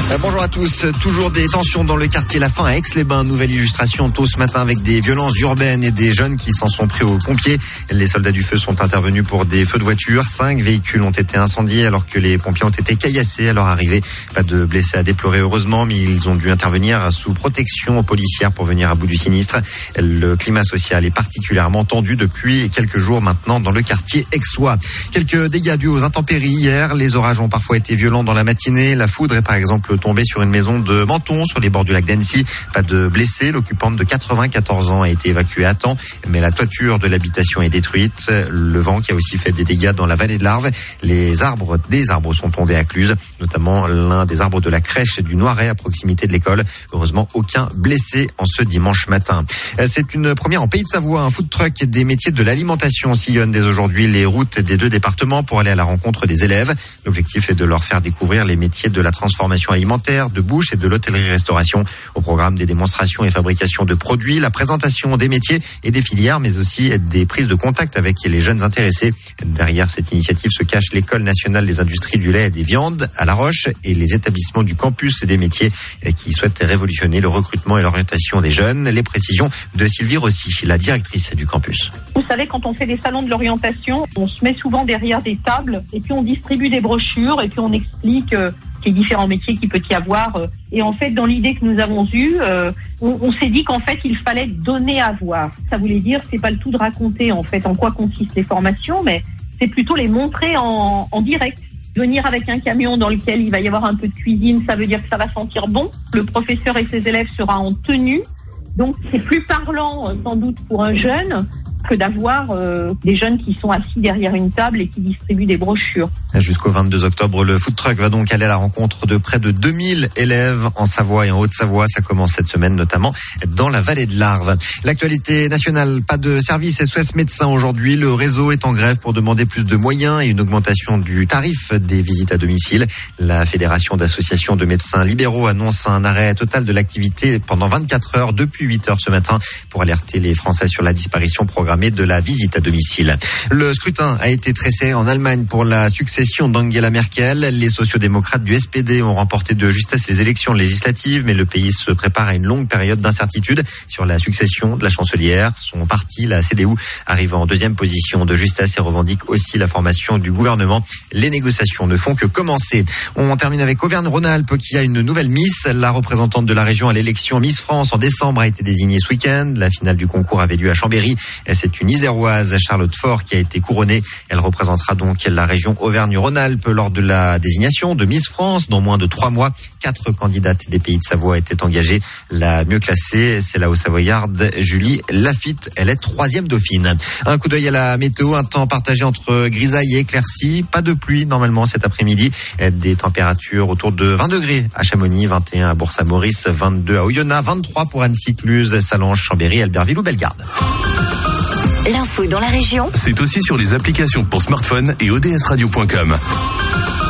Bonjour à tous. Toujours des tensions dans le quartier La Fin à Aix-les-Bains. Nouvelle illustration tôt ce matin avec des violences urbaines et des jeunes qui s'en sont pris aux pompiers. Les soldats du feu sont intervenus pour des feux de voiture. 5 véhicules ont été incendiés alors que les pompiers ont été caillassés à leur arrivée. Pas de blessés à déplorer heureusement, mais ils ont dû intervenir sous protection policière pour venir à bout du sinistre. Le climat social est particulièrement tendu depuis quelques jours maintenant dans le quartier aixois. Quelques dégâts dus aux intempéries hier. Les orages ont parfois été violents dans la matinée. La foudre est par exemple tombée sur une maison de Menton sur les bords du lac d'Annecy. Pas de blessés. L'occupante de 94 ans a été évacuée à temps, mais la toiture de l'habitation est détruite. Le vent qui a aussi fait des dégâts dans la vallée de l'Arve. Des arbres sont tombés à Cluse, notamment l'un des arbres de la crèche du Noiret à proximité de l'école. Heureusement, aucun blessé en ce dimanche matin. C'est une première en Pays de Savoie. Un food truck des métiers de l'alimentation sillonne dès aujourd'hui les routes des 2 départements pour aller à la rencontre des élèves. L'objectif est de leur faire découvrir les métiers de la transformation alimentaire, de bouche et de l'hôtellerie-restauration. Au programme des démonstrations et fabrication de produits, la présentation des métiers et des filières, mais aussi des prises de contact avec les jeunes intéressés. Derrière cette initiative se cache l'École nationale des industries du lait et des viandes à La Roche et les établissements du campus des métiers qui souhaitent révolutionner le recrutement et l'orientation des jeunes. Les précisions de Sylvie Rossi, la directrice du campus. Vous savez, quand on fait des salons de l'orientation, on se met souvent derrière des tables et puis on distribue des brochures et puis on explique les différents métiers qu'il peut y avoir. Et en fait, dans l'idée que nous avons eue, on s'est dit qu'en fait, il fallait donner à voir. Ça voulait dire, c'est pas le tout de raconter en fait en quoi consistent les formations, mais c'est plutôt les montrer en direct. Venir avec un camion dans lequel il va y avoir un peu de cuisine, ça veut dire que ça va sentir bon. Le professeur et ses élèves sera en tenue. Donc, c'est plus parlant, sans doute, pour un jeune que d'avoir des jeunes qui sont assis derrière une table et qui distribuent des brochures. Jusqu'au 22 octobre, le food truck va donc aller à la rencontre de près de 2000 élèves en Savoie et en Haute-Savoie. Ça commence cette semaine, notamment dans la vallée de l'Arve. L'actualité nationale, pas de service SOS médecins aujourd'hui. Le réseau est en grève pour demander plus de moyens et une augmentation du tarif des visites à domicile. La Fédération d'associations de médecins libéraux annonce un arrêt total de l'activité pendant 24 heures depuis 8 heures ce matin pour alerter les Français sur la disparition programmée de la visite à domicile. Le scrutin a été très serré en Allemagne pour la succession d'Angela Merkel. Les sociodémocrates du SPD ont remporté de justesse les élections législatives, mais le pays se prépare à une longue période d'incertitude sur la succession de la chancelière. Son parti, la CDU, arrive en 2e position de justesse et revendique aussi la formation du gouvernement. Les négociations ne font que commencer. On termine avec Auvergne-Rhône-Alpes qui a une nouvelle Miss. La représentante de la région à l'élection Miss France en décembre a été désignée ce week-end. La finale du concours avait lieu à Chambéry. C'est une Iséroise, Charlotte Faure, qui a été couronnée. Elle représentera donc la région Auvergne-Rhône-Alpes lors de la désignation de Miss France. Dans moins de 3 mois, 4 candidates des Pays de Savoie étaient engagées. La mieux classée, c'est la Haut-Savoyarde Julie Lafitte. Elle est 3e dauphine. Un coup d'œil à la météo, un temps partagé entre grisaille et éclaircie. Pas de pluie normalement cet après-midi. Des températures autour de 20 degrés à Chamonix, 21 à Bourg-Saint-Maurice, 22 à Oyonnax, 23 pour Annecy, Cluse, Sallanches, Chambéry, Albertville ou Bellegarde. L'info dans la région, c'est aussi sur les applications pour smartphone et odsradio.com.